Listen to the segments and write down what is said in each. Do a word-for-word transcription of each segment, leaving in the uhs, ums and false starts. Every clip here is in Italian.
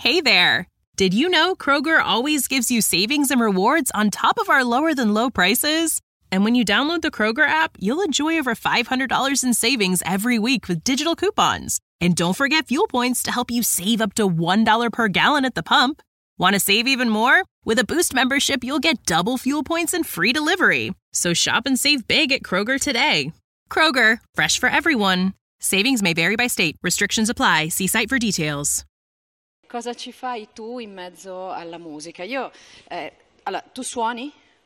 Hey there! Did you know Kroger always gives you savings and rewards on top of our lower-than-low prices? And when you download the Kroger app, you'll enjoy over five hundred dollars in savings every week with digital coupons. And don't forget fuel points to help you save up to one dollar per gallon at the pump. Want to save even more? With a Boost membership, you'll get double fuel points and free delivery. So shop and save big at Kroger today. Kroger, fresh for everyone. Savings may vary by state. Restrictions apply. See site for details. Cosa ci fai tu in mezzo alla musica? Io, eh, allora, tu suoni?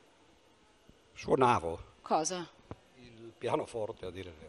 Suonavo. Cosa? Il pianoforte, a dire il vero.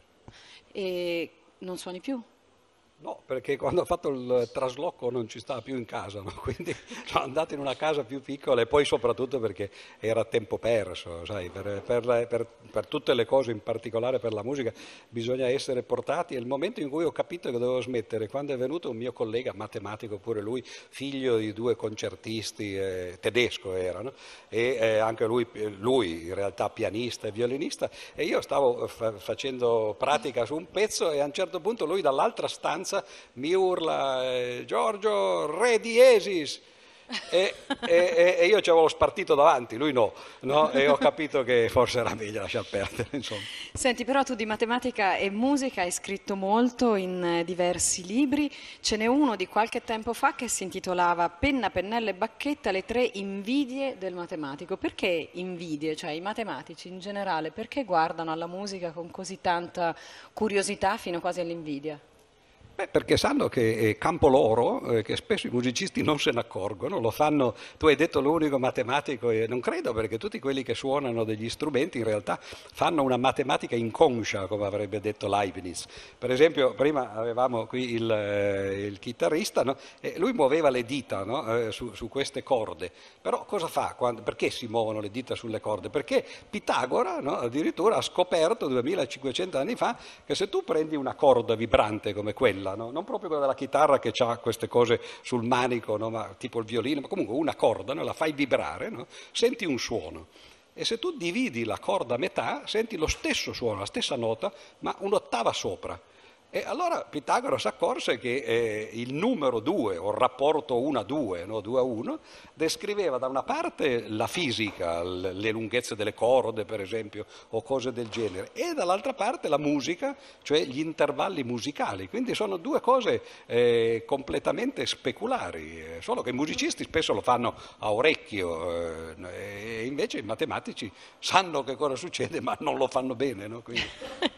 E non suoni più? No, perché quando ho fatto il trasloco non ci stava più in casa, no? Quindi sono andato in una casa più piccola e poi soprattutto perché era tempo perso, sai, per, per, per, per tutte le cose, in particolare per la musica, bisogna essere portati. E il momento in cui ho capito che dovevo smettere, quando è venuto un mio collega matematico, pure lui, figlio di due concertisti, eh, tedesco era, no? E eh, anche lui, lui in realtà pianista e violinista, e io stavo fa- facendo pratica su un pezzo e a un certo punto lui dall'altra stanza mi urla eh, Giorgio, re diesis, e, e, e io ci avevo spartito davanti, lui no, no, e ho capito che forse era meglio lasciar perdere, insomma. Senti, però tu di matematica e musica hai scritto molto in eh, diversi libri, ce n'è uno di qualche tempo fa che si intitolava Penna, pennello e bacchetta, le tre invidie del matematico. Perché invidie? Cioè i matematici in generale, perché guardano alla musica con così tanta curiosità fino quasi all'invidia? Beh, perché sanno che è campo loro, eh, che spesso i musicisti non se ne accorgono, lo fanno, tu hai detto l'unico matematico, e non credo, perché tutti quelli che suonano degli strumenti in realtà fanno una matematica inconscia, come avrebbe detto Leibniz. Per esempio, prima avevamo qui il, eh, il chitarrista, no? E lui muoveva le dita, no? eh, su, su queste corde, però cosa fa? Quando, perché si muovono le dita sulle corde? Perché Pitagora, no? Addirittura ha scoperto duemilacinquecento anni fa che se tu prendi una corda vibrante come quella, no? Non proprio quella della chitarra che ha queste cose sul manico, no? Ma tipo il violino, ma comunque una corda, no? La fai vibrare, no? Senti un suono. E se tu dividi la corda a metà, senti lo stesso suono, la stessa nota, ma un'ottava sopra. E allora Pitagora si accorse che eh, il numero due, o il rapporto uno a due, no? due a uno, descriveva da una parte la fisica, l- le lunghezze delle corde per esempio, o cose del genere, e dall'altra parte la musica, cioè gli intervalli musicali. Quindi sono due cose eh, completamente speculari, eh, solo che i musicisti spesso lo fanno a orecchio, eh, e invece i matematici sanno che cosa succede ma non lo fanno bene, no? Quindi...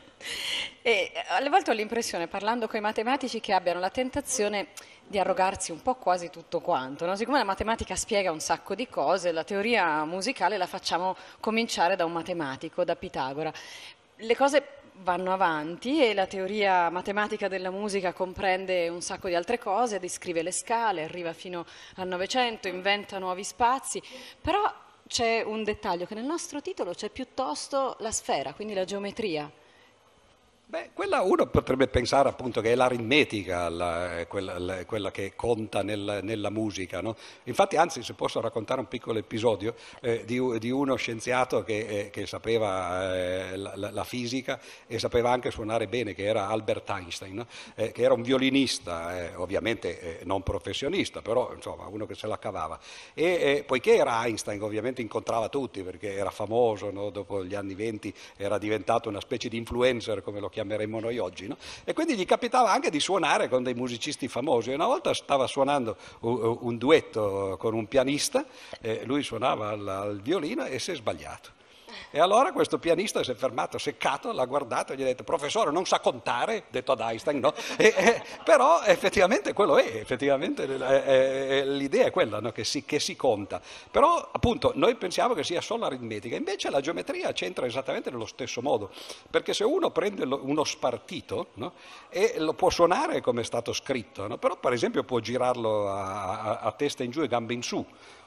E alle volte ho l'impressione, parlando con i matematici, che abbiano la tentazione di arrogarsi un po' quasi tutto quanto, no? Siccome la matematica spiega un sacco di cose, la teoria musicale la facciamo cominciare da un matematico, da Pitagora. Le cose vanno avanti e la teoria matematica della musica comprende un sacco di altre cose, descrive le scale, arriva fino al Novecento, inventa nuovi spazi, però c'è un dettaglio, che nel nostro titolo c'è piuttosto la sfera, quindi la geometria. Beh, quella uno potrebbe pensare appunto che è l'aritmetica la, quella, la, quella che conta nel, nella musica, no? Infatti, anzi, se posso raccontare un piccolo episodio eh, di, di uno scienziato che, eh, che sapeva eh, la, la fisica e sapeva anche suonare bene, che era Albert Einstein, no? eh, che era un violinista, eh, ovviamente eh, non professionista, però insomma uno che se la cavava. E eh, poiché era Einstein, ovviamente incontrava tutti perché era famoso, no? Dopo gli anni venti era diventato una specie di influencer, come lo chiameremmo noi oggi, no? E quindi gli capitava anche di suonare con dei musicisti famosi. Una volta stava suonando un, un duetto con un pianista, eh, lui suonava al, al violino e si è sbagliato. E allora questo pianista si è fermato seccato, l'ha guardato e gli ha detto: professore, non sa contare, detto ad Einstein, no? E, e, però effettivamente quello è, effettivamente eh, eh, l'idea è quella, no? che, si, che si conta. Però appunto noi pensiamo che sia solo aritmetica, invece la geometria c'entra esattamente nello stesso modo, perché se uno prende lo, uno spartito, no? E lo può suonare come è stato scritto, no? Però per esempio può girarlo a, a, a testa in giù e gambe in su,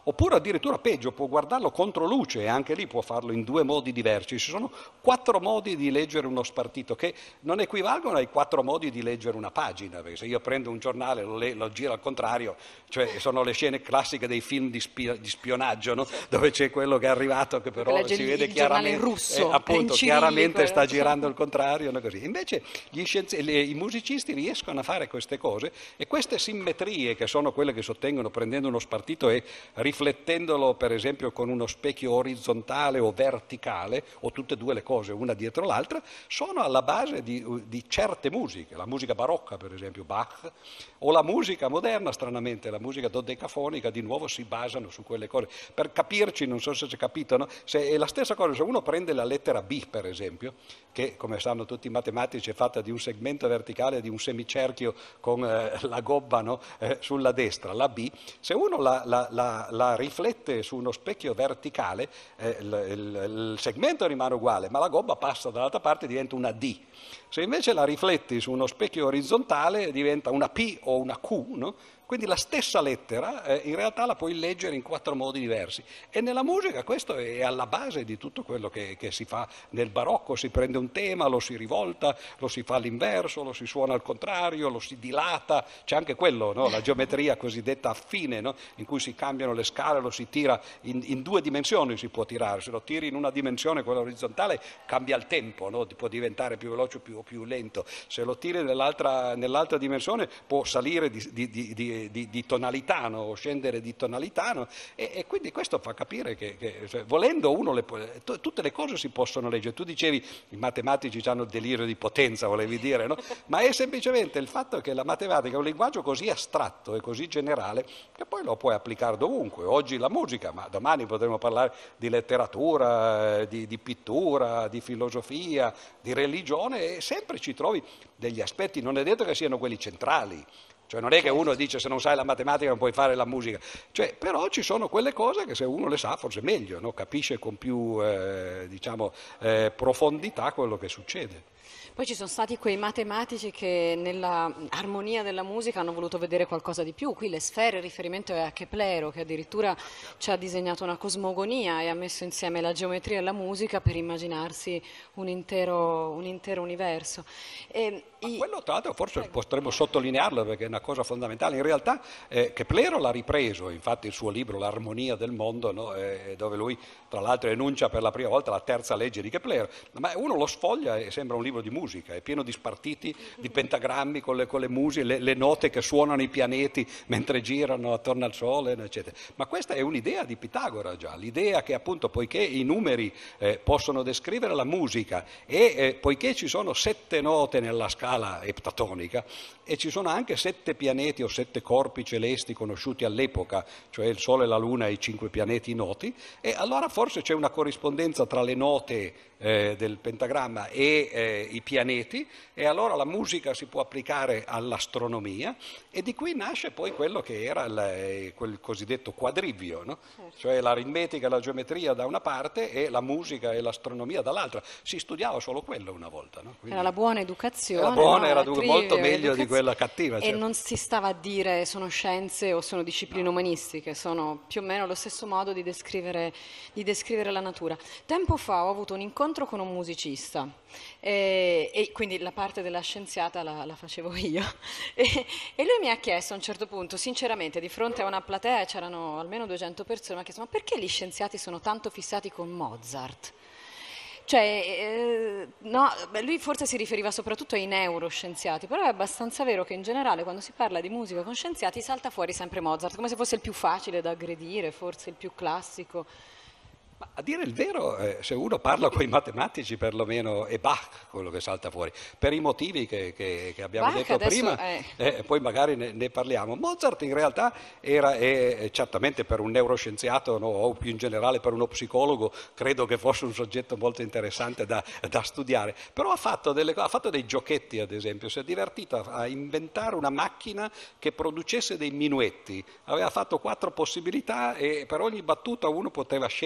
Oppure addirittura peggio, può guardarlo contro luce e anche lì può farlo in due modi diversi. Ci sono quattro modi di leggere uno spartito che non equivalgono ai quattro modi di leggere una pagina, perché se io prendo un giornale e lo, le- lo giro al contrario, cioè sono le scene classiche dei film di, spi- di spionaggio, no? Dove c'è quello che è arrivato che però legge si il- vede il giornale in chiaramente, russo, eh, appunto, in chiaramente cirillico, sta no? girando al contrario, no? Così. Invece gli scienzi- le- i musicisti riescono a fare queste cose e queste simmetrie che sono quelle che si ottengono prendendo uno spartito e riflettendolo per esempio con uno specchio orizzontale o verticale, o tutte e due le cose una dietro l'altra, sono alla base di, di certe musiche, la musica barocca per esempio, Bach, o la musica moderna, stranamente, la musica dodecafonica, di nuovo si basano su quelle cose. Per capirci, non so se si è capito, no? Se è la stessa cosa, se uno prende la lettera B per esempio, che come sanno tutti i matematici è fatta di un segmento verticale di un semicerchio con eh, la gobba, no? eh, sulla destra, la B, se uno la, la, la, la riflette su uno specchio verticale, eh, il, il, il segmento rimane uguale, ma la gobba passa dall'altra parte e diventa una D. Se invece la rifletti su uno specchio orizzontale diventa una P o una Q, no? Quindi la stessa lettera eh, in realtà la puoi leggere in quattro modi diversi. E nella musica questo è alla base di tutto quello che, che si fa nel barocco. Si prende un tema, lo si rivolta, lo si fa all'inverso, lo si suona al contrario, lo si dilata. C'è anche quello, no? La geometria cosiddetta affine, no? In cui si cambiano le scale, lo si tira in, in due dimensioni, si può tirare. Se lo tiri in una dimensione, quella orizzontale, cambia il tempo, no? Può diventare più veloce o più, più lento. Se lo tiri nell'altra, nell'altra dimensione può salire di, di, di, di Di, di tonalità, no? O scendere di tonalità, no? e, e quindi questo fa capire che, che cioè, volendo uno le può, t- tutte le cose si possono leggere. Tu dicevi i matematici hanno il delirio di potenza, volevi dire, no? Ma è semplicemente il fatto che la matematica è un linguaggio così astratto e così generale che poi lo puoi applicare dovunque. Oggi la musica, ma domani potremo parlare di letteratura, di, di pittura, di filosofia, di religione, e sempre ci trovi degli aspetti, non è detto che siano quelli centrali. Cioè non è che uno dice se non sai la matematica non puoi fare la musica, cioè, però ci sono quelle cose che se uno le sa forse è meglio, no? Capisce con più eh, diciamo, eh, profondità quello che succede. Poi ci sono stati quei matematici che nella armonia della musica hanno voluto vedere qualcosa di più. Qui le sfere, il riferimento è a Keplero, che addirittura ci ha disegnato una cosmogonia e ha messo insieme la geometria e la musica per immaginarsi un intero, un intero universo. E i... Quello tra l'altro forse Prego. Potremmo sottolinearlo perché è una cosa fondamentale. In realtà eh, Keplero l'ha ripreso, infatti il suo libro L'armonia del mondo, no? eh, dove lui tra l'altro enuncia per la prima volta la terza legge di Keplero, ma uno lo sfoglia e sembra un libro di musica, è pieno di spartiti, di pentagrammi con le, con le musiche, le, le note che suonano i pianeti mentre girano attorno al Sole, eccetera. Ma questa è un'idea di Pitagora già, l'idea che appunto poiché i numeri eh, possono descrivere la musica e eh, poiché ci sono sette note nella scala eptatonica e ci sono anche sette pianeti o sette corpi celesti conosciuti all'epoca, cioè il Sole, la Luna e i cinque pianeti noti, e allora forse c'è una corrispondenza tra le note eh, del pentagramma e eh, i pianeti, e allora la musica si può applicare all'astronomia, e di qui nasce poi quello che era il, quel cosiddetto quadrivio, no? Certo. Cioè l'aritmetica e la geometria da una parte e la musica e l'astronomia dall'altra. Si studiava solo quello una volta, no? Quindi, era la buona educazione, era buona, no? era Trivio, molto meglio di educazione. quella cattiva. E certo. non si stava a dire sono scienze o sono discipline no. umanistiche, sono più o meno lo stesso modo di descrivere, di descrivere la natura. Tempo fa ho avuto un incontro con un musicista e, e quindi la parte della scienziata la, la facevo io e, e lui mi ha chiesto a un certo punto, sinceramente, di fronte a una platea c'erano almeno duecento persone, mi ha chiesto: ma perché gli scienziati sono tanto fissati con Mozart? Cioè, eh, no, beh, lui forse si riferiva soprattutto ai neuroscienziati, però è abbastanza vero che in generale quando si parla di musica con scienziati salta fuori sempre Mozart, come se fosse il più facile da aggredire, forse il più classico. Ma a dire il vero, eh, se uno parla con i matematici perlomeno è Bach quello che salta fuori, per i motivi che, che, che abbiamo Bach detto prima, è... eh, poi magari ne, ne parliamo. Mozart in realtà era, è, certamente per un neuroscienziato, no, o più in generale per uno psicologo, credo che fosse un soggetto molto interessante da, da studiare, però ha fatto, delle, ha fatto dei giochetti, ad esempio, si è divertito a, a inventare una macchina che producesse dei minuetti, aveva fatto quattro possibilità e per ogni battuta uno poteva scegliere una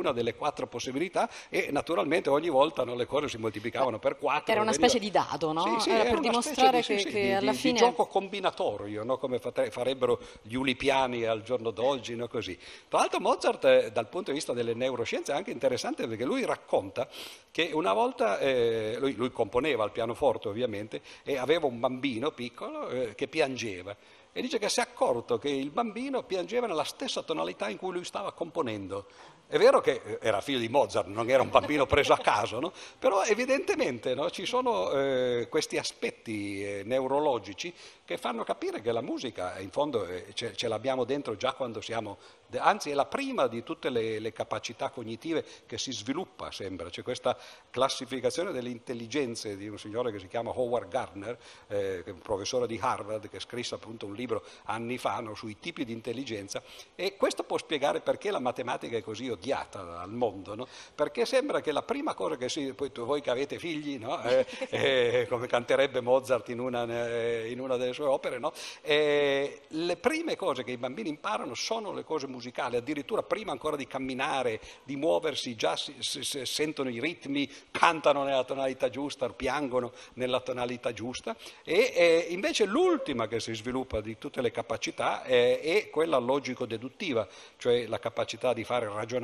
una delle quattro possibilità e naturalmente ogni volta no, le cose si moltiplicavano per quattro. Era una veniva... specie di dado, no? Sì, sì, era, era per una dimostrare specie di, che, sì, sì, che di, alla di, fine... di gioco combinatorio, no? Come farebbero gli ulipiani al giorno d'oggi, no? Così. Tra l'altro Mozart eh, dal punto di vista delle neuroscienze è anche interessante perché lui racconta che una volta, eh, lui, lui componeva al pianoforte ovviamente, e aveva un bambino piccolo eh, che piangeva. E dice che si è accorto che il bambino piangeva nella stessa tonalità in cui lui stava componendo. È vero che era figlio di Mozart, non era un bambino preso a caso, no? Però evidentemente no, ci sono eh, questi aspetti eh, neurologici che fanno capire che la musica, in fondo, eh, ce, ce l'abbiamo dentro già quando siamo, anzi è la prima di tutte le, le capacità cognitive che si sviluppa, sembra. C'è questa classificazione delle intelligenze di un signore che si chiama Howard Gardner, eh, che è un professore di Harvard, che scrisse appunto un libro anni fa no, sui tipi di intelligenza, e questo può spiegare perché la matematica è così odiata al mondo, no? Perché sembra che la prima cosa che si, poi voi che avete figli, no? eh, eh, come canterebbe Mozart in una, eh, in una delle sue opere, no? eh, le prime cose che i bambini imparano sono le cose musicali, addirittura prima ancora di camminare, di muoversi, già si, si, si sentono i ritmi, cantano nella tonalità giusta, piangono nella tonalità giusta, e eh, invece l'ultima che si sviluppa di tutte le capacità eh, è quella logico-deduttiva, cioè la capacità di fare ragionamenti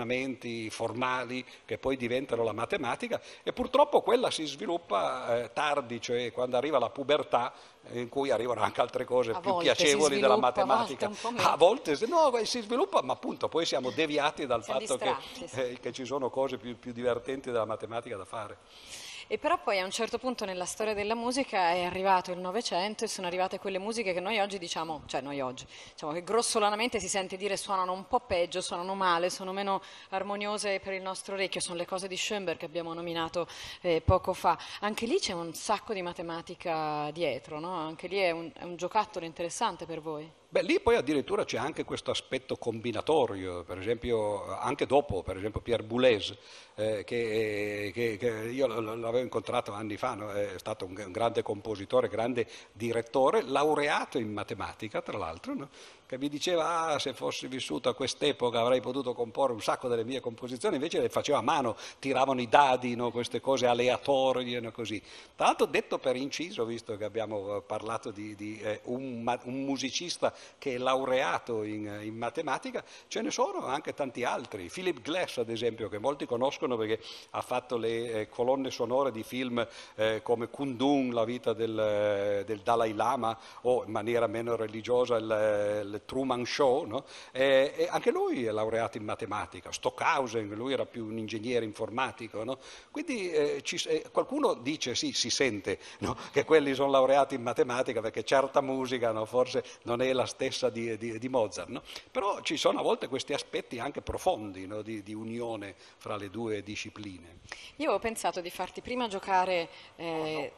formali che poi diventano la matematica, e purtroppo quella si sviluppa eh, tardi, cioè quando arriva la pubertà, in cui arrivano anche altre cose a più volte piacevoli della matematica. A volte, a volte no, si sviluppa, ma appunto poi siamo deviati dal siamo fatto che, sì. eh, che ci sono cose più, più divertenti della matematica da fare. E però poi a un certo punto nella storia della musica è arrivato il Novecento e sono arrivate quelle musiche che noi oggi diciamo, cioè noi oggi, diciamo che grossolanamente si sente dire suonano un po' peggio, suonano male, sono meno armoniose per il nostro orecchio, sono le cose di Schoenberg che abbiamo nominato eh, poco fa. Anche lì c'è un sacco di matematica dietro, no? Anche lì è un, è un giocattolo interessante per voi. Beh, lì poi addirittura c'è anche questo aspetto combinatorio, per esempio anche dopo, per esempio Pierre Boulez, eh, che, che, che io l'avevo incontrato anni fa, no? È stato un, un grande compositore, grande direttore, laureato in matematica tra l'altro, no? Che mi diceva ah, se fossi vissuto a quest'epoca avrei potuto comporre un sacco delle mie composizioni, invece le faceva a mano, tiravano i dadi, no? Queste cose aleatorie, no? Così. Tra l'altro detto per inciso, visto che abbiamo parlato di, di eh, un, un musicista che è laureato in, in matematica, ce ne sono anche tanti altri. Philip Glass, ad esempio, che molti conoscono perché ha fatto le eh, colonne sonore di film eh, come Kundun, la vita del, eh, del Dalai Lama, o in maniera meno religiosa il, il Truman Show, no? e, e anche lui è laureato in matematica. Stockhausen, lui era più un ingegnere informatico, no? Quindi eh, ci, eh, qualcuno dice, sì, si sente, no? Che quelli sono laureati in matematica perché certa musica, no? Forse non è la stessa di, di, di Mozart, no? Però ci sono a volte questi aspetti anche profondi, no? di, di unione fra le due discipline. Io ho pensato di farti prima giocare eh,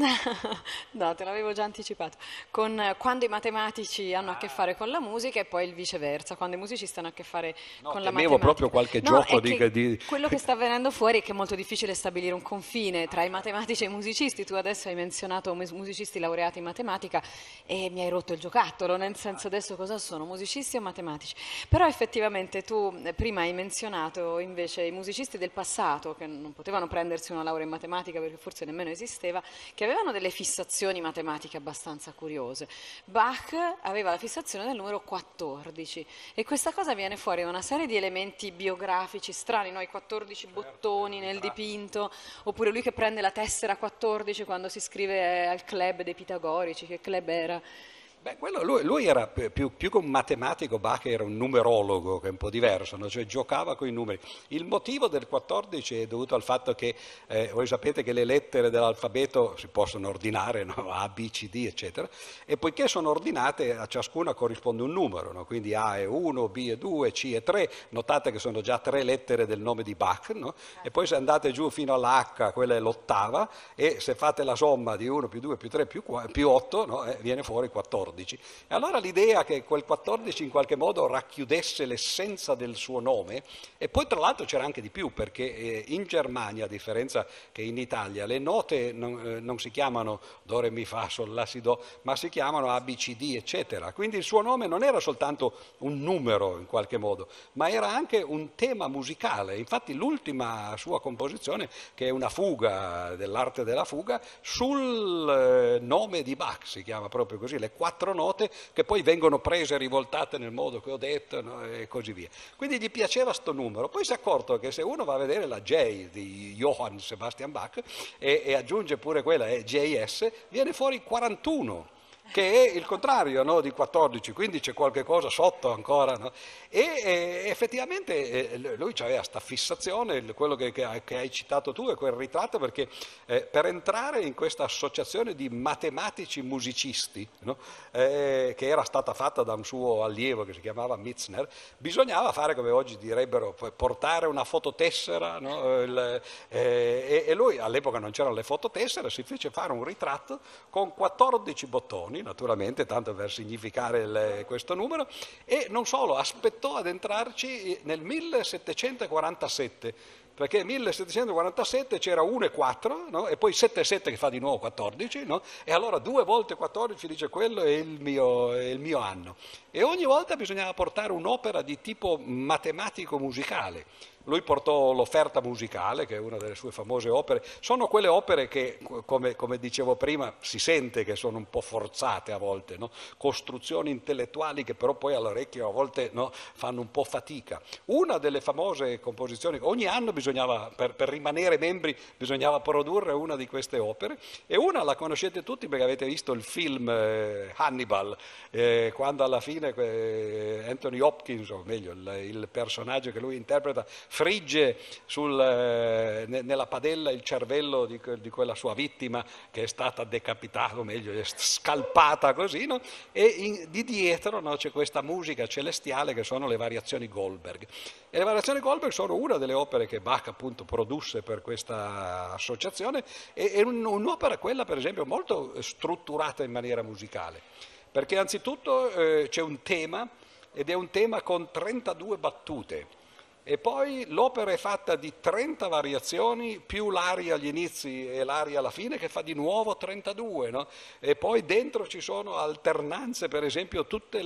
no, te l'avevo già anticipato, con eh, quando i matematici hanno a che fare con la musica e poi il viceversa, quando i musicisti hanno a che fare no, con la temevo matematica. proprio qualche no, gioco di, di, di... Quello che sta venendo fuori è che è molto difficile stabilire un confine tra i matematici e i musicisti. Tu adesso hai menzionato musicisti laureati in matematica e mi hai rotto il giocattolo, nel senso adesso cosa sono, musicisti o matematici? Però effettivamente tu eh, prima hai menzionato invece i musicisti del passato che non potevano prendersi una laurea in matematica perché forse nemmeno esisteva, che avevano delle fissazioni matematiche abbastanza curiose. Bach aveva la fissazione del numero quattordici e questa cosa viene fuori da una serie di elementi biografici strani, no? I quattordici bottoni nel dipinto, oppure lui che prende la tessera quattordici quando si iscrive al club dei pitagorici. Che club era? Beh, quello, lui, lui era più, più che un matematico, Bach era un numerologo, che è un po' diverso, no? Cioè giocava con i numeri. Il motivo del quattordici è dovuto al fatto che, eh, voi sapete che le lettere dell'alfabeto si possono ordinare, no? A, B, C, D, eccetera, e poiché sono ordinate a ciascuna corrisponde un numero, no? Quindi A è uno, B è due, C è tre, notate che sono già tre lettere del nome di Bach, no? E poi se andate giù fino all'H, quella è l'ottava, e se fate la somma di uno più due più tre più, più otto, no? eh, viene fuori quattordici. quattordici. E allora l'idea che quel quattordici in qualche modo racchiudesse l'essenza del suo nome, e poi tra l'altro c'era anche di più, perché eh, in Germania, a differenza che in Italia, le note non, eh, non si chiamano do, re, mi, fa, sol, la, si, do, ma si chiamano A, B, C, D, eccetera. Quindi il suo nome non era soltanto un numero in qualche modo, ma era anche un tema musicale. Infatti l'ultima sua composizione, che è una fuga dell'arte della fuga, sul eh, nome di Bach, si chiama proprio così, le quattro note che poi vengono prese e rivoltate nel modo che ho detto, no? E così via. Quindi gli piaceva sto numero. Poi si è accorto che se uno va a vedere la J di Johann Sebastian Bach e, e aggiunge pure quella, è J S, viene fuori quarantuno. Che è il contrario, no, di quattordici, quindi c'è qualche cosa sotto ancora. No? E, e effettivamente eh, lui aveva questa fissazione, quello che, che, che hai citato tu è quel ritratto, perché eh, per entrare in questa associazione di matematici musicisti, no? eh, che era stata fatta da un suo allievo che si chiamava Mitzner, bisognava fare, come oggi direbbero, portare una fototessera, no? il, eh, e, e lui, all'epoca non c'erano le fototessere, si fece fare un ritratto con quattordici bottoni, naturalmente, tanto per significare il, questo numero, e non solo, aspettò ad entrarci nel millesettecentoquarantasette, perché nel millesettecentoquarantasette c'era uno e quattro, no? E poi sette e sette che fa di nuovo quattordici, no? E allora due volte quattordici dice quello è il, mio, è il mio anno. E ogni volta bisognava portare un'opera di tipo matematico-musicale. Lui portò l'offerta musicale, che è una delle sue famose opere. Sono quelle opere che, come, come dicevo prima, si sente che sono un po' forzate a volte, no? Costruzioni intellettuali che però poi all'orecchio a volte, no, fanno un po' fatica. Una delle famose composizioni, ogni anno bisognava, per, per rimanere membri, bisognava produrre una di queste opere, e una la conoscete tutti perché avete visto il film eh, Hannibal, eh, quando alla fine eh, Anthony Hopkins, o meglio il, il personaggio che lui interpreta, frigge sul, eh, nella padella il cervello di, di quella sua vittima che è stata decapitata, o meglio, è scalpata così, no? E in, di dietro, no, c'è questa musica celestiale che sono le variazioni Goldberg. E le variazioni Goldberg sono una delle opere che Bach appunto produsse per questa associazione, e è un, un'opera, quella per esempio, molto strutturata in maniera musicale, perché anzitutto eh, c'è un tema, ed è un tema con trentadue battute. E poi l'opera è fatta di trenta variazioni, più l'aria agli inizi e l'aria alla fine, che fa di nuovo trentadue, no? E poi dentro ci sono alternanze, per esempio tutti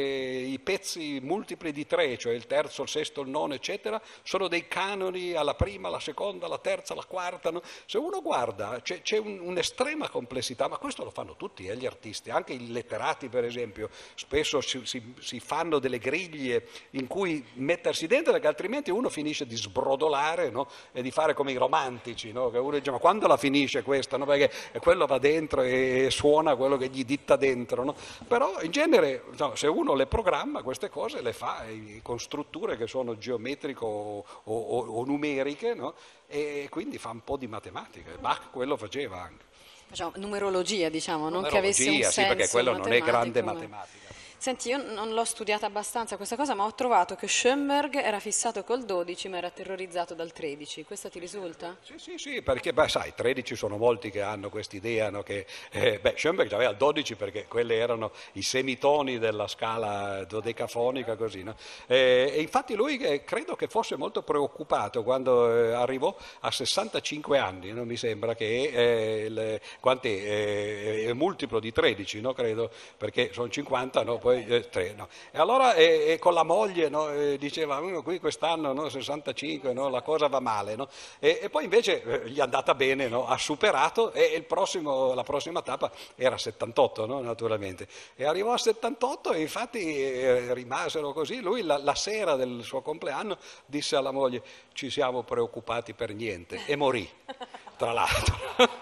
i pezzi multipli di tre, cioè il terzo, il sesto, il nono, eccetera, sono dei canoni alla prima, alla seconda, alla terza, alla quarta. No? Se uno guarda c'è, c'è un, un'estrema complessità, ma questo lo fanno tutti eh, gli artisti, anche i letterati per esempio, spesso si, si, si fanno delle griglie in cui mettersi dentro, perché altrimenti uno finisce di sbrodolare, no? E di fare come i romantici, no? Che uno dice ma quando la finisce questa? No? Perché quello va dentro e suona quello che gli ditta dentro, no? Però in genere, no, se uno le programma queste cose le fa con strutture che sono geometriche o, o, o numeriche, no? E quindi fa un po' di matematica. Bach quello faceva anche. Facciamo numerologia, diciamo, non numerologia, che avesse un sì, senso perché quello non è grande ma... matematica. Senti, io non l'ho studiata abbastanza questa cosa, ma ho trovato che Schoenberg era fissato col dodici, ma era terrorizzato dal tredici. Questo ti risulta? Sì, sì, sì, perché beh, sai, tredici sono molti che hanno quest'idea, no, che eh, beh, Schoenberg aveva il dodici perché quelli erano i semitoni della scala dodecafonica, così, no? E, e infatti lui eh, credo che fosse molto preoccupato quando eh, arrivò a sessantacinque anni, no, mi sembra che eh, il, quant'è, eh, è multiplo di tredici, no, credo, perché sono cinquanta, no, poi eh, tre, no. E allora eh, eh, con la moglie, no, eh, diceva qui quest'anno, no, sessantacinque, no, la cosa va male, no? E, e poi invece eh, gli è andata bene, no? Ha superato, e il prossimo, la prossima tappa era settantotto, no, naturalmente, e arrivò a settantotto e infatti eh, rimasero così. Lui la, la sera del suo compleanno disse alla moglie ci siamo preoccupati per niente, e morì, tra l'altro.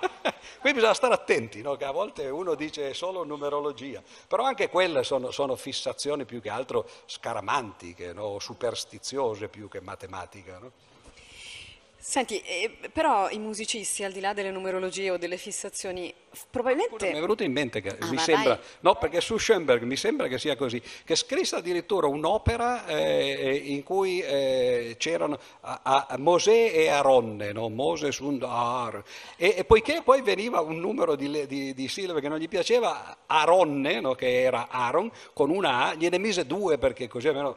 Quindi bisogna stare attenti, no? Che a volte uno dice solo numerologia, però anche quelle sono, sono fissazioni più che altro scaramantiche, no? Superstiziose più che matematica. No? Senti, eh, però i musicisti, al di là delle numerologie o delle fissazioni, f- probabilmente... Scusa, mi è venuto in mente che Ah, mi ma sembra, vai. no, perché su Schoenberg mi sembra che sia così, che scrisse addirittura un'opera eh, in cui eh, c'erano a, a- a Mosè e Aronne, no? Moses und Ar, e, e poiché poi veniva un numero di, le- di- di sillabe che non gli piaceva, Aronne, no? Che era Aaron, con una A, gliene mise due perché così almeno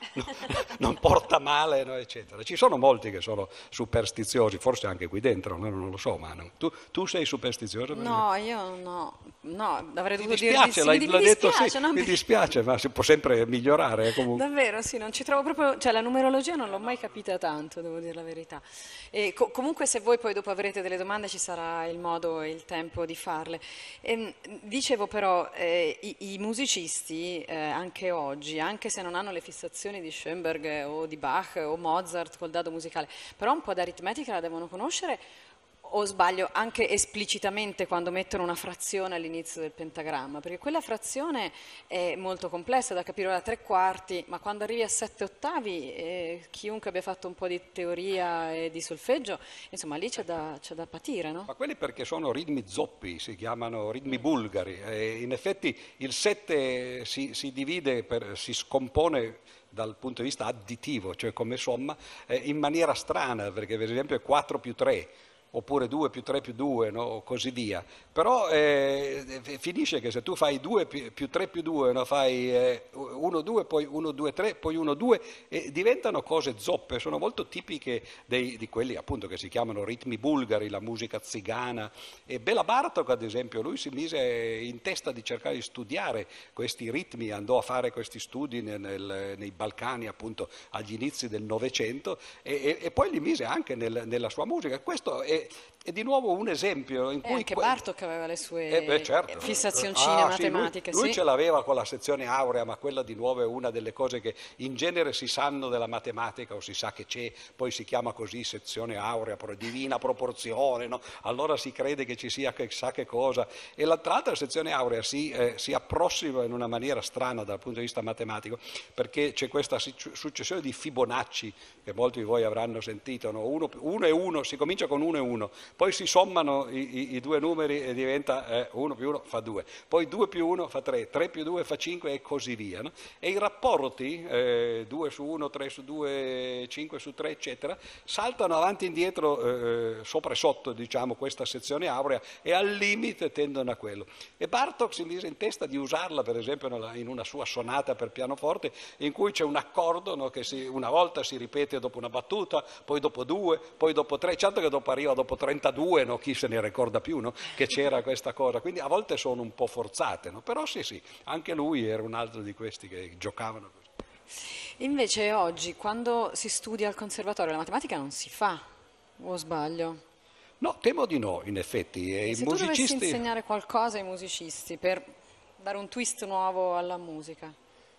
non porta male, no? Eccetera. Ci sono molti che sono superstiziosi, forse anche qui dentro, no? Non lo so, ma no. Tu, tu sei superstizioso? Per esempio? No, io no, no, avrei Mi dovuto dire di dispiace, sì, l'hai, mi, l'hai mi detto sì, dispiace, no? mi dispiace, ma si può sempre migliorare eh, comunque. Davvero, sì, non ci trovo proprio, cioè la numerologia non l'ho mai capita tanto, devo dire la verità. E co- comunque se voi poi dopo avrete delle domande ci sarà il modo e il tempo di farle. Ehm, dicevo però, eh, i, i musicisti eh, anche oggi, anche se non hanno le fissazioni di Schoenberg eh, o di Bach o Mozart col dado musicale, però un po' d'aritmetica la devono conoscere. O sbaglio, anche esplicitamente quando mettono una frazione all'inizio del pentagramma, perché quella frazione è molto complessa da capire da tre quarti, ma quando arrivi a sette ottavi, eh, chiunque abbia fatto un po' di teoria e di solfeggio, insomma lì c'è da, c'è da patire, no? Ma quelli perché sono ritmi zoppi, si chiamano ritmi bulgari. E in effetti il sette si, si divide, per, si scompone dal punto di vista additivo, cioè come somma, eh, in maniera strana, perché per esempio è quattro più tre. Oppure due più tre più due, no? O così via. Però eh, finisce che se tu fai due più, più tre più due, no? Fai eh, uno due, poi uno due tre, poi uno due, e diventano cose zoppe, sono molto tipiche dei- di quelli appunto che si chiamano ritmi bulgari, la musica zigana. E Bela Bartok, ad esempio, lui si mise in testa di cercare di studiare questi ritmi, andò a fare questi studi nel- nel- nei Balcani, appunto, agli inizi del Novecento, e, e- e poi li mise anche nel- nella sua musica. Questo è è di nuovo un esempio in E cui... anche que- Bartok aveva le sue eh beh, certo. fissazioncine Ah, sì, lui, matematiche, lui sì. ce l'aveva con la sezione aurea, ma quella di nuovo è una delle cose che in genere si sanno della matematica o si sa che c'è, poi si chiama così sezione aurea, pro- divina proporzione, no? Allora si crede che ci sia chissà che cosa. E l'altra altra sezione aurea si, eh, si approssima in una maniera strana dal punto di vista matematico, perché c'è questa sic- successione di Fibonacci che molti di voi avranno sentito, no? Uno, uno e uno, si comincia con uno e uno, poi si sommano i, i- i due numeri e diventa eh, uno più uno fa due, poi due più uno fa tre, tre più due fa cinque e così via. No? E i rapporti, eh, due su uno, tre su due, cinque su tre, eccetera, saltano avanti e indietro, eh, sopra e sotto, diciamo, questa sezione aurea e al limite tendono a quello. E Bartók si mise in testa di usarla, per esempio, nella- in una sua sonata per pianoforte, in cui c'è un accordo, no, che si, una volta si ripete dopo una battuta, poi dopo due, poi dopo tre, certo che dopo arriva dopo trentadue, no, chi se ne ricorda più, no, che c'era questa cosa, quindi a volte sono un po' forzate, no? Però sì sì, anche lui era un altro di questi che giocavano così. Invece oggi, quando si studia al conservatorio, la matematica non si fa, o sbaglio? No, temo di no, in effetti, e E i se tu dovessi musicisti... insegnare qualcosa ai musicisti per dare un twist nuovo alla musica?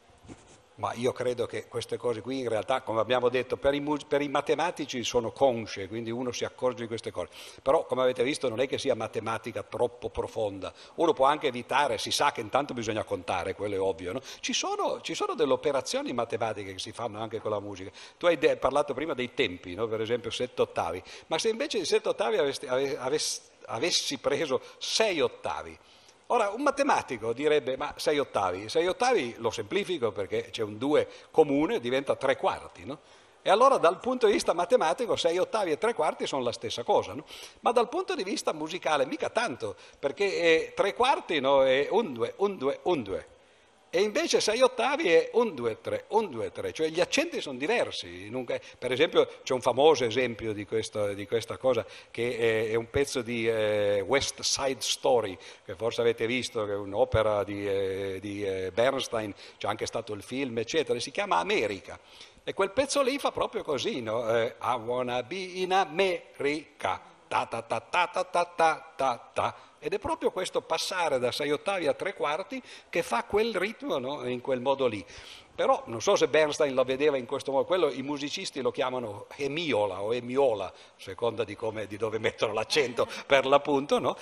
Ma io credo che queste cose qui in realtà, come abbiamo detto, per i, mus- per i matematici sono consce, quindi uno si accorge di queste cose. Però, come avete visto, non è che sia matematica troppo profonda. Uno può anche evitare, si sa che intanto bisogna contare, quello è ovvio, no? Ci sono, ci sono delle operazioni matematiche che si fanno anche con la musica. Tu hai de- parlato prima dei tempi, no? Per esempio sette ottavi. Ma se invece di sette ottavi avessi, ave- avessi, avessi preso sei ottavi, ora, un matematico direbbe, ma sei ottavi, sei ottavi lo semplifico perché c'è un due comune, diventa tre quarti, no? E allora dal punto di vista matematico sei ottavi e tre quarti sono la stessa cosa, no? Ma dal punto di vista musicale mica tanto, perché eh, tre quarti, no, è un due, un due, un due. E invece sei ottavi è un due tre, un due tre, cioè gli accenti sono diversi. Nunca- Per esempio c'è un famoso esempio di, questo- di questa cosa che è, è un pezzo di eh, West Side Story, che forse avete visto, che è un'opera di, eh, di, eh, Bernstein, c'è anche stato il film, eccetera, si chiama America. E quel pezzo lì fa proprio così, no? Eh, I wanna be in America, ta ta ta ta ta ta ta ta ta. Ed è proprio questo passare da sei ottavi a tre quarti che fa quel ritmo, no? In quel modo lì. Però non so se Bernstein lo vedeva in questo modo, quello i musicisti lo chiamano emiola o emiola, a seconda di, come, di dove mettono l'accento per l'appunto, no?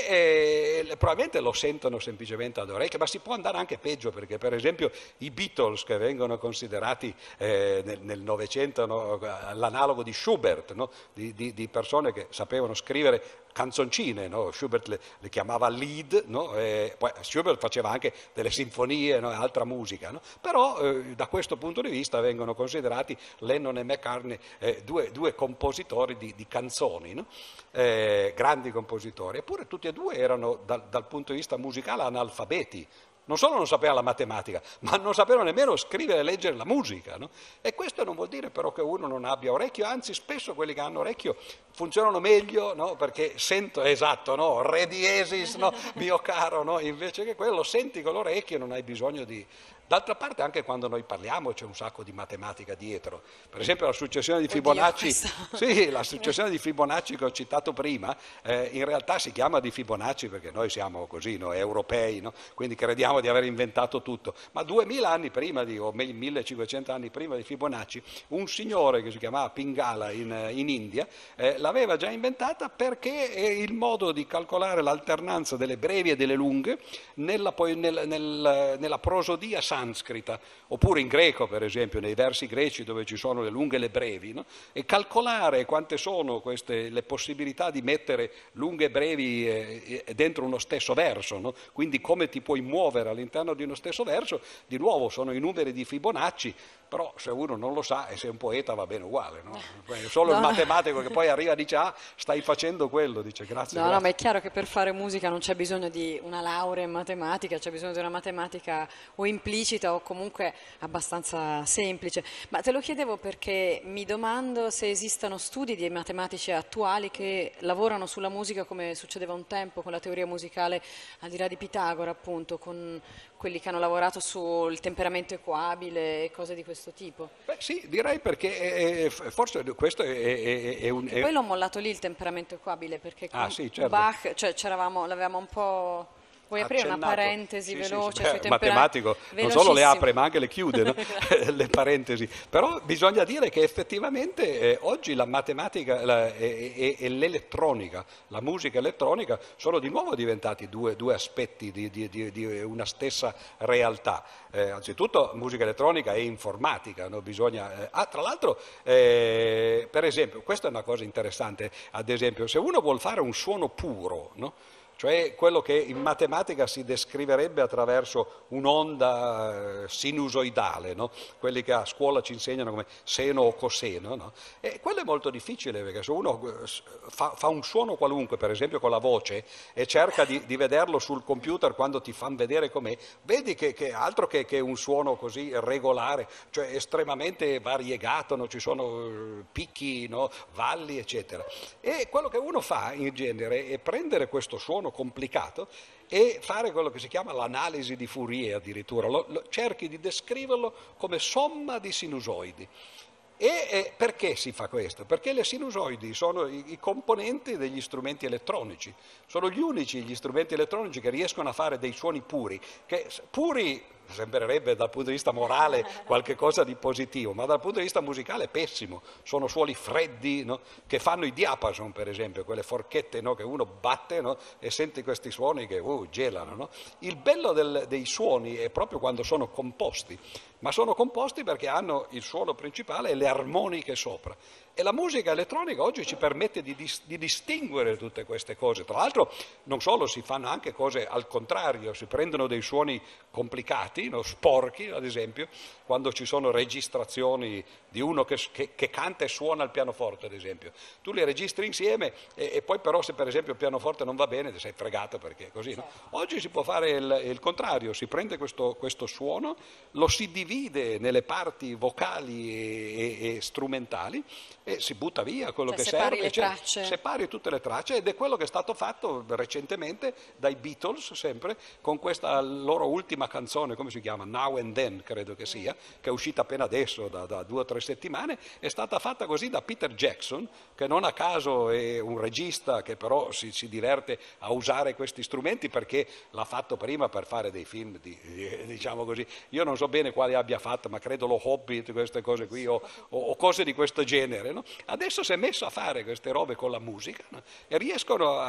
E eh, probabilmente lo sentono semplicemente ad orecchio, ma si può andare anche peggio, perché per esempio i Beatles, che vengono considerati eh, nel, nel Novecento, no? L'analogo di Schubert, no? di, di, di persone che sapevano scrivere canzoncine, no? Schubert le, le chiamava Lied, no? E poi Schubert faceva anche delle sinfonie, no? E altra musica, no? Però eh, da questo punto di vista vengono considerati Lennon e McCartney eh, due, due compositori di, di canzoni, no? eh, grandi compositori, eppure tutti e due erano dal, dal punto di vista musicale analfabeti. Non solo non sapeva la matematica, ma non sapevano nemmeno scrivere e leggere la musica, no? E questo non vuol dire però che uno non abbia orecchio, anzi spesso quelli che hanno orecchio funzionano meglio, no? Perché sento, esatto, no? Re diesis, no? Mio caro, no? Invece che quello, senti con l'orecchio e non hai bisogno di... D'altra parte anche quando noi parliamo c'è un sacco di matematica dietro, per esempio la successione di Fibonacci, Oddio, sì, la successione di Fibonacci che ho citato prima, eh, in realtà si chiama di Fibonacci perché noi siamo così, no, europei, no? Quindi crediamo di aver inventato tutto, ma duemila anni prima di, o millecinquecento anni prima di Fibonacci, un signore che si chiamava Pingala in, in India eh, l'aveva già inventata perché è il modo di calcolare l'alternanza delle brevi e delle lunghe nella, poi, nel, nel, nella prosodia sanscrita, oppure in greco per esempio, nei versi greci dove ci sono le lunghe e le brevi, no? E calcolare quante sono queste, le possibilità di mettere lunghe e brevi eh, dentro uno stesso verso, no? Quindi come ti puoi muovere all'interno di uno stesso verso, di nuovo sono i numeri di Fibonacci, però se uno non lo sa e sei un poeta va bene uguale, no? Solo no, il matematico che poi arriva e dice ah stai facendo quello, dice grazie. No, grazie. no, ma è chiaro che per fare musica non c'è bisogno di una laurea in matematica, c'è bisogno di una matematica o implicita o comunque abbastanza semplice. Ma te lo chiedevo perché mi domando se esistano studi di matematici attuali che lavorano sulla musica come succedeva un tempo con la teoria musicale, al di là di Pitagora appunto, con quelli che hanno lavorato sul temperamento equabile e cose di questo tipo. Beh sì, direi perché è, forse questo è, è, è un... È... Poi l'ho mollato lì il temperamento equabile perché con ah, sì, certo. Bach, cioè c'eravamo, l'avevamo un po'... Vuoi aprire accennato. Una parentesi sì, veloce? Sì, sì. Sui Beh, matematico non solo le apre ma anche le chiude, no? Le parentesi. Però bisogna dire che effettivamente eh, oggi la matematica la, e, e, e l'elettronica, la musica elettronica sono di nuovo diventati due, due aspetti di, di, di, di una stessa realtà. Eh, anzitutto musica elettronica e informatica, no? Bisogna, eh, ah, tra l'altro, eh, per esempio, questa è una cosa interessante, ad esempio, se uno vuol fare un suono puro, no? Cioè quello che in matematica si descriverebbe attraverso un'onda sinusoidale, no? Quelli che a scuola ci insegnano come seno o coseno, no? E quello è molto difficile perché se uno fa, fa un suono qualunque, per esempio con la voce, e cerca di, di vederlo sul computer quando ti fanno vedere com'è, vedi che, che altro che, che un suono così regolare, cioè estremamente variegato, no? Ci sono picchi, no? Valli, eccetera. E quello che uno fa in genere è prendere questo suono complicato e fare quello che si chiama l'analisi di Fourier addirittura, lo, lo, cerchi di descriverlo come somma di sinusoidi. E eh, perché si fa questo? Perché le sinusoidi sono i, i componenti degli strumenti elettronici, sono gli unici gli strumenti elettronici che riescono a fare dei suoni puri, che puri sembrerebbe dal punto di vista morale qualche cosa di positivo, ma dal punto di vista musicale è pessimo, sono suoni freddi, no? Che fanno i diapason per esempio, quelle forchette, no? Che uno batte, no? E senti questi suoni che uh, gelano, no? Il bello del, dei suoni è proprio quando sono composti, ma sono composti perché hanno il suono principale e le armoniche sopra. E la musica elettronica oggi ci permette di, dis- di distinguere tutte queste cose. Tra l'altro non solo, si fanno anche cose al contrario, si prendono dei suoni complicati, no? Sporchi ad esempio, quando ci sono registrazioni di uno che, che, che canta e suona il pianoforte ad esempio. Tu li registri insieme e, e poi però se per esempio il pianoforte non va bene ti sei fregato perché è così. No? Oggi si può fare il, il contrario, si prende questo, questo suono, lo si divide divide nelle parti vocali e, e, e strumentali e si butta via quello cioè, che separi serve, le cioè, tracce. separi tutte le tracce, ed è quello che è stato fatto recentemente dai Beatles, sempre con questa loro ultima canzone, come si chiama? Now and Then, credo che sia, che è uscita appena adesso, da, da due o tre settimane, è stata fatta così da Peter Jackson, che non a caso è un regista che però si, si diverte a usare questi strumenti perché l'ha fatto prima per fare dei film, di, diciamo così, io non so bene quali abbia fatto, ma credo lo Hobbit, queste cose qui, o, o, o cose di questo genere, no? Adesso si è messo a fare queste robe con la musica, no? E riescono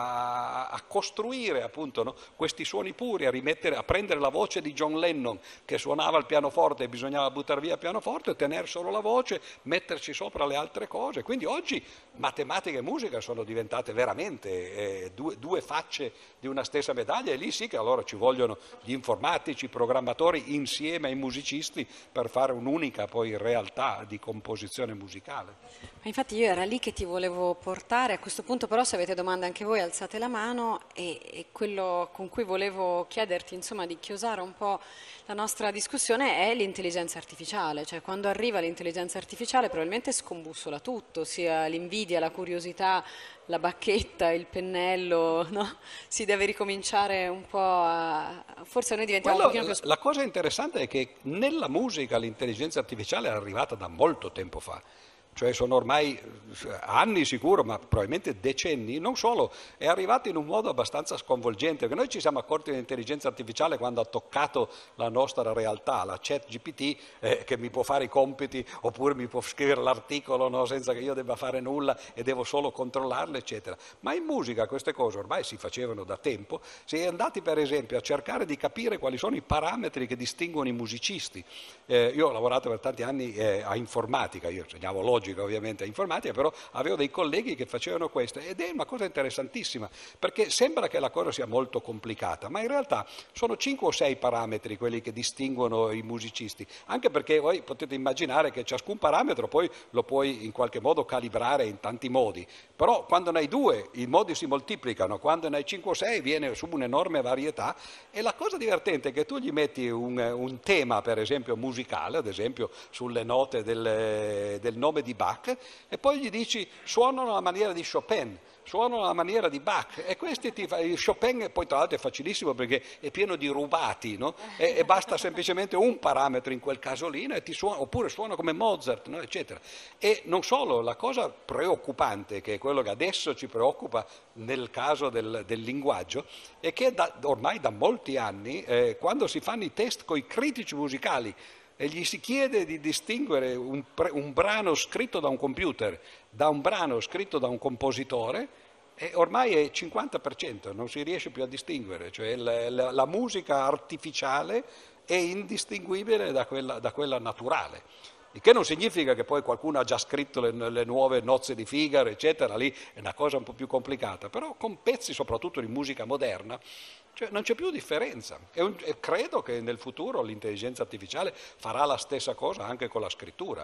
a, a costruire appunto, no? Questi suoni puri, a rimettere, a prendere la voce di John Lennon che suonava il pianoforte e bisognava buttare via il pianoforte, tenere solo la voce, metterci sopra le altre cose. Quindi oggi matematica e musica sono diventate veramente eh, due, due facce di una stessa medaglia, e lì sì che allora ci vogliono gli informatici, i programmatori insieme ai musicisti per fare un'unica poi realtà di composizione musicale. Ma infatti io era lì che ti volevo portare, a questo punto però se avete domande anche voi alzate la mano, e, e quello con cui volevo chiederti insomma di chiosare un po' la nostra discussione è l'intelligenza artificiale, cioè quando arriva l'intelligenza artificiale probabilmente scombussola tutto, sia l'invidia, la curiosità, la bacchetta, il pennello, no? Si deve ricominciare un po' a... forse noi diventiamo Quello, un pochino più... La cosa interessante è che nella musica l'intelligenza artificiale è arrivata da molto tempo fa. Cioè sono ormai anni sicuro, ma probabilmente decenni, non solo, è arrivato in un modo abbastanza sconvolgente, perché noi ci siamo accorti dell'intelligenza artificiale quando ha toccato la nostra realtà, la ChatGPT eh, che mi può fare i compiti oppure mi può scrivere l'articolo, no, senza che io debba fare nulla e devo solo controllarle, eccetera. Ma in musica queste cose ormai si facevano da tempo, si è andati per esempio a cercare di capire quali sono i parametri che distinguono i musicisti. Eh, io ho lavorato per tanti anni eh, a informatica, io insegnavo logica ovviamente a informatica, però avevo dei colleghi che facevano questo, ed è una cosa interessantissima perché sembra che la cosa sia molto complicata, ma in realtà sono cinque o sei parametri quelli che distinguono i musicisti, anche perché voi potete immaginare che ciascun parametro poi lo puoi in qualche modo calibrare in tanti modi, però quando ne hai due i modi si moltiplicano, quando ne hai cinque o sei viene su un'enorme varietà, e la cosa divertente è che tu gli metti un, un tema per esempio musicale, ad esempio sulle note del, del nome di Bach, e poi gli dici suonano alla maniera di Chopin, suonano alla maniera di Bach, e questi ti fa, Chopin poi tra l'altro è facilissimo perché è pieno di rubati, no? e, e basta semplicemente un parametro in quel caso lì, no? E ti suona, oppure suona come Mozart, no? Eccetera. E non solo, la cosa preoccupante, che è quello che adesso ci preoccupa nel caso del, del linguaggio, è che da, ormai da molti anni eh, quando si fanno i test con i critici musicali e gli si chiede di distinguere un, un brano scritto da un computer da un brano scritto da un compositore, e ormai è cinquanta per cento, non si riesce più a distinguere, cioè la, la, la musica artificiale è indistinguibile da quella, da quella naturale. Il che non significa che poi qualcuno ha già scritto le, le nuove nozze di Figaro, eccetera, lì è una cosa un po' più complicata, però con pezzi soprattutto di musica moderna, cioè non c'è più differenza, e, un, e credo che nel futuro l'intelligenza artificiale farà la stessa cosa anche con la scrittura.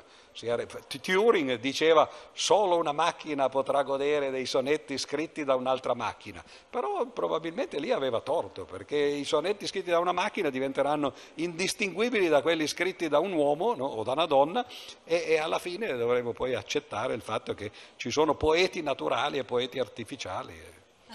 Turing diceva solo una macchina potrà godere dei sonetti scritti da un'altra macchina, però probabilmente lì aveva torto, perché i sonetti scritti da una macchina diventeranno indistinguibili da quelli scritti da un uomo, no, o da una donna, e, e alla fine dovremo poi accettare il fatto che ci sono poeti naturali e poeti artificiali.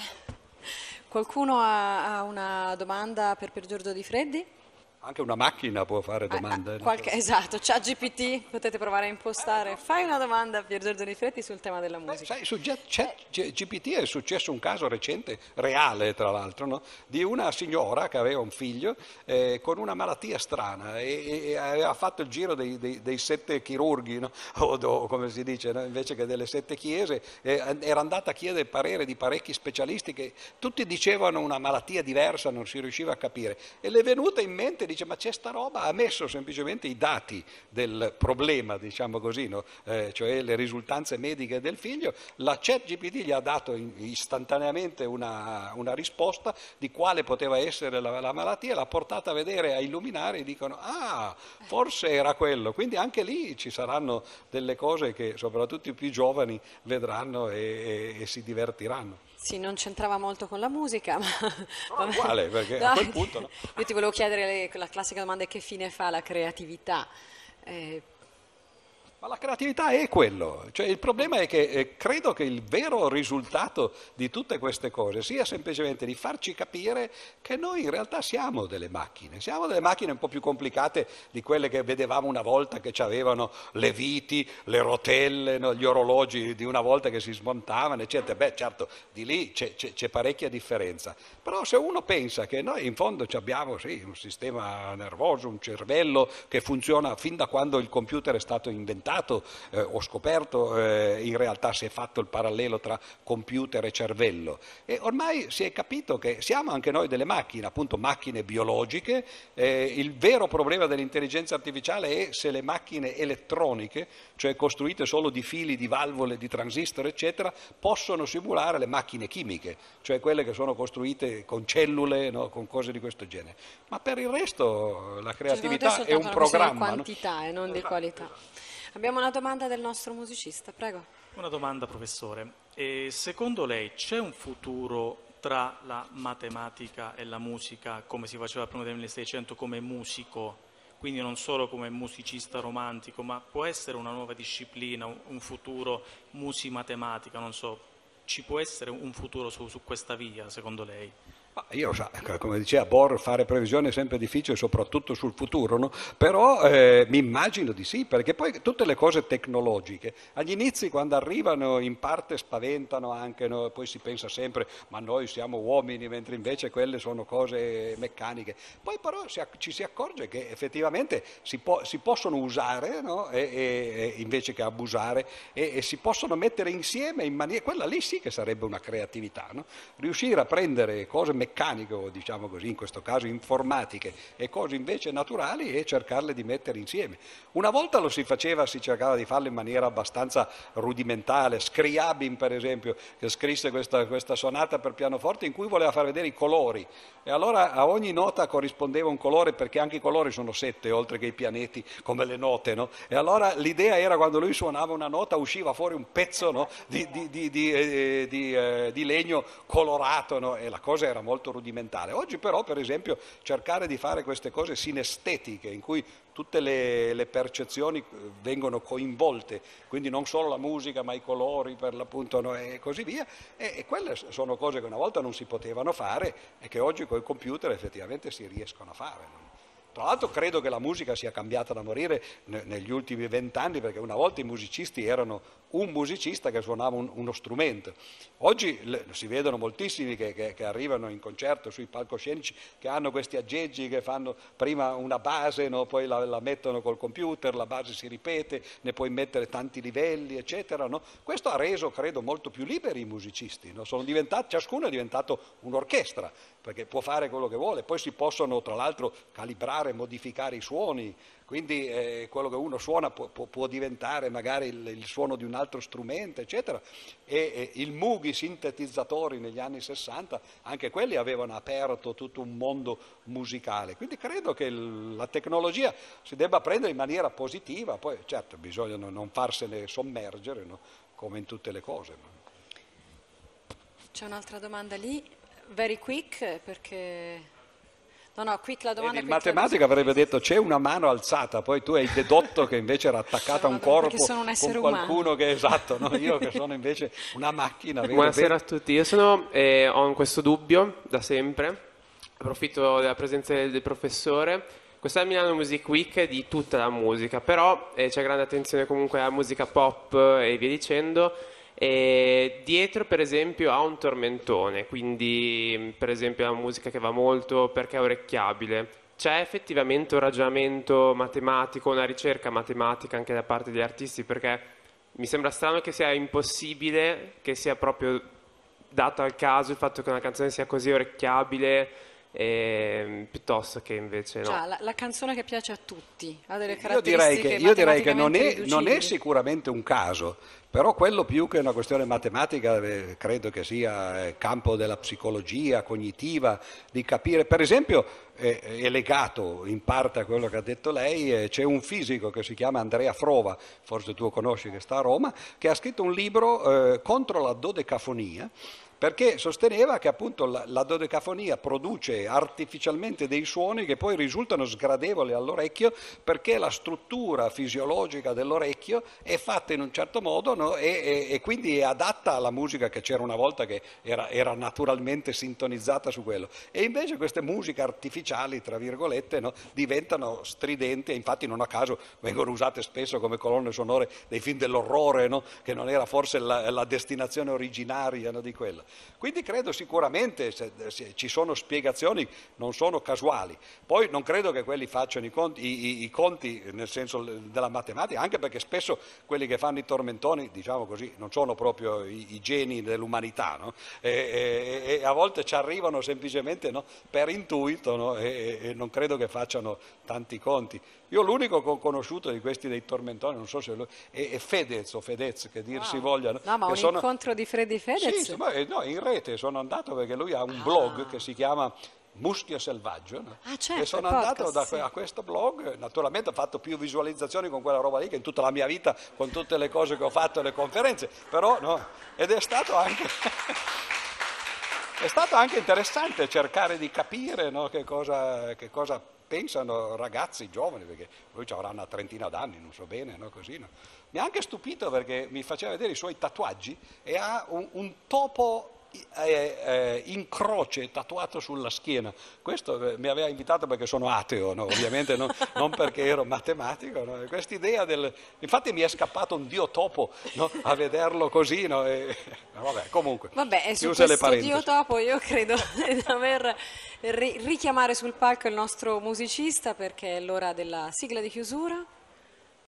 Qualcuno ha, ha una domanda per Pier Giorgio Di Freddi? Anche una macchina può fare domande. Ah, ah, qualche, esatto, ChatGPT, potete provare a impostare. Fai una domanda a Pier Giorgio Di Freddi sul tema della musica. Beh, sai, su ChatGPT è successo un caso recente, reale tra l'altro, no? Di una signora che aveva un figlio eh, con una malattia strana e, e aveva fatto il giro dei, dei, dei sette chirurghi, no? o, o come si dice, no? Invece che delle sette chiese, eh, era andata a chiedere il parere di parecchi specialisti che tutti dicevano una malattia diversa, non si riusciva a capire, e le è venuta in mente, dice, ma c'è sta roba, ha messo semplicemente i dati del problema, diciamo così, no? eh, cioè le risultanze mediche del figlio, la ChatGPT gli ha dato istantaneamente una, una risposta di quale poteva essere la, la malattia, l'ha portata a vedere, a illuminare, e dicono, ah, forse era quello. Quindi anche lì ci saranno delle cose che soprattutto i più giovani vedranno e, e, e si divertiranno. Sì, non c'entrava molto con la musica, ma... No, uguale, perché No, a quel punto... No? io ti volevo chiedere le- la classica domanda: che fine fa la creatività? Eh, Ma la creatività è quello, cioè il problema è che eh, credo che il vero risultato di tutte queste cose sia semplicemente di farci capire che noi in realtà siamo delle macchine, siamo delle macchine un po' più complicate di quelle che vedevamo una volta, che avevano le viti, le rotelle, no, gli orologi di una volta che si smontavano, eccetera. Beh, certo, di lì c'è, c'è- c'è parecchia differenza, però se uno pensa che noi in fondo ci abbiamo sì, un sistema nervoso, un cervello che funziona fin da quando il computer è stato inventato, eh, o scoperto, eh, in realtà si è fatto il parallelo tra computer e cervello e ormai si è capito che siamo anche noi delle macchine, appunto macchine biologiche. Eh, il vero problema dell'intelligenza artificiale è se le macchine elettroniche, cioè costruite solo di fili, di valvole, di transistor, eccetera, possono simulare le macchine chimiche, cioè quelle che sono costruite con cellule, no, con cose di questo genere. Ma per il resto la cioè, secondo te creatività è soltanto un una questione di programma, no? quantità e non di qualità. Abbiamo una domanda del nostro musicista, prego. Una domanda, professore. E secondo lei c'è un futuro tra la matematica e la musica, come si faceva prima del milleseicento, come musico, quindi non solo come musicista romantico, ma può essere una nuova disciplina, un un futuro musi-matematica, non so, ci può essere un futuro su, su questa via, secondo lei? Ma io, sa, come diceva Bohr, fare previsioni è sempre difficile, soprattutto sul futuro, no? Però eh, mi immagino di sì, perché poi tutte le cose tecnologiche, agli inizi quando arrivano in parte spaventano anche, no? Poi si pensa sempre, ma noi siamo uomini, mentre invece quelle sono cose meccaniche. Poi però si acc- ci si accorge che effettivamente si, po- si possono usare, no? e, e- e invece che abusare, e, e si possono mettere insieme in maniera... Quella lì sì che sarebbe una creatività, no? Riuscire a prendere cose meccaniche, o diciamo così, in questo caso informatiche, e cose invece naturali e cercarle di mettere insieme. Una volta lo si faceva, si cercava di farlo in maniera abbastanza rudimentale. Scriabin, per esempio, che scrisse questa, questa sonata per pianoforte in cui voleva far vedere i colori, e allora a ogni nota corrispondeva un colore, perché anche i colori sono sette, oltre che i pianeti, come le note, no? E allora l'idea era, quando lui suonava una nota, usciva fuori un pezzo, no? di, di, di, di, eh, di, eh, di legno colorato, no? E la cosa era molto rudimentale. Oggi però, per esempio, cercare di fare queste cose sinestetiche, in cui tutte le, le percezioni vengono coinvolte, quindi non solo la musica ma i colori per l'appunto, no, e così via, e, e quelle sono cose che una volta non si potevano fare e che oggi con il computer effettivamente si riescono a fare, no? Tra l'altro credo che la musica sia cambiata da morire ne- negli ultimi vent'anni, perché una volta i musicisti erano un musicista che suonava un- uno strumento. Oggi le- si vedono moltissimi che, che- che arrivano in concerto sui palcoscenici, che hanno questi aggeggi che fanno prima una base, no? Poi la, la mettono col computer, la base si ripete, ne puoi mettere tanti livelli, eccetera, no? Questo ha reso, credo, molto più liberi i musicisti, no? Sono diventati, ciascuno è diventato un'orchestra, perché può fare quello che vuole. Poi si possono, tra l'altro, calibrare, modificare i suoni, quindi eh, quello che uno suona può, può- può diventare magari il, il suono di un altro strumento, eccetera. E, e il Moog, i sintetizzatori negli anni sessanta, anche quelli avevano aperto tutto un mondo musicale. Quindi credo che il- la tecnologia si debba prendere in maniera positiva, poi certo bisogna non non farsene sommergere, no? Come in tutte le cose, no? C'è un'altra domanda lì, very quick, perché... No, no, quick la domanda... Vedi, il quick la matematica avrebbe detto c'è una mano alzata, poi tu hai dedotto che invece era attaccata a un Vabbè, perché corpo sono un essere con qualcuno umano. che è esatto, no? Io che sono invece una macchina. vedo Buonasera bene. a tutti, io sono, eh, ho questo dubbio da sempre, approfitto della presenza del, del professore. Questa è Milano Music Week di tutta la musica, però eh, c'è grande attenzione comunque alla musica pop e via dicendo. E dietro per esempio ha un tormentone, quindi per esempio la musica che va molto perché è orecchiabile. C'è effettivamente un ragionamento matematico, una ricerca matematica anche da parte degli artisti, perché mi sembra strano che sia impossibile, che sia proprio dato al caso il fatto che una canzone sia così orecchiabile, eh, piuttosto che invece no. Cioè, la, la canzone che piace a tutti, ha delle Io direi caratteristiche che, io direi che non, è, matematicamente non è riducibili. sicuramente un caso, però quello più che una questione matematica eh, credo che sia eh, campo della psicologia cognitiva, di capire, per esempio eh, è legato in parte a quello che ha detto lei, eh, c'è un fisico che si chiama Andrea Frova, forse tu lo conosci, che sta a Roma, che ha scritto un libro eh, contro la dodecafonia, perché sosteneva che appunto la, la dodecafonia produce artificialmente dei suoni che poi risultano sgradevoli all'orecchio, perché la struttura fisiologica dell'orecchio è fatta in un certo modo, no? e, e, e quindi è adatta alla musica che c'era una volta, che era, era naturalmente sintonizzata su quello. E invece queste musiche artificiali, tra virgolette, no? diventano stridenti, e infatti non a caso vengono usate spesso come colonne sonore dei film dell'orrore, no? che non era forse la, la destinazione originaria, no? di quello. Quindi credo sicuramente se, se ci sono spiegazioni, non sono casuali. Poi non credo che quelli facciano i conti, i, i, i conti nel senso della matematica, anche perché spesso quelli che fanno i tormentoni, diciamo così, non sono proprio i, i geni dell'umanità, no? e, e, e a volte ci arrivano semplicemente, no? per intuito, no? e, e non credo che facciano tanti conti. Io l'unico che ho conosciuto di questi dei tormentoni, non so se lo, è, è Fedez o Fedez, che dir si wow. voglia. No, no ma un sono... incontro di Freddy Fedez? Sì, ma, no, in rete sono andato perché lui ha un ah. blog che si chiama Muschio Selvaggio, no? ah, certo, e sono podcast, andato da, sì. a questo blog, naturalmente ho fatto più visualizzazioni con quella roba lì che in tutta la mia vita, con tutte le cose che ho fatto e le conferenze, però no, ed è stato anche... è stato anche interessante cercare di capire, no, che cosa, che cosa pensano ragazzi giovani, perché lui ci avrà una trentina d'anni, non so bene, no, così, no? Mi ha anche stupito perché mi faceva vedere i suoi tatuaggi e ha un, un topo eh, eh, in croce tatuato sulla schiena. Questo eh, mi aveva invitato perché sono ateo, no? Ovviamente no? non perché ero matematico. No? Quest'idea del... Infatti mi è scappato un dio topo, no? a vederlo così. No? E... Vabbè, comunque, Vabbè, e su chiuse le questo parentesi. dio topo io credo di dover ri- richiamare sul palco il nostro musicista, perché è l'ora della sigla di chiusura.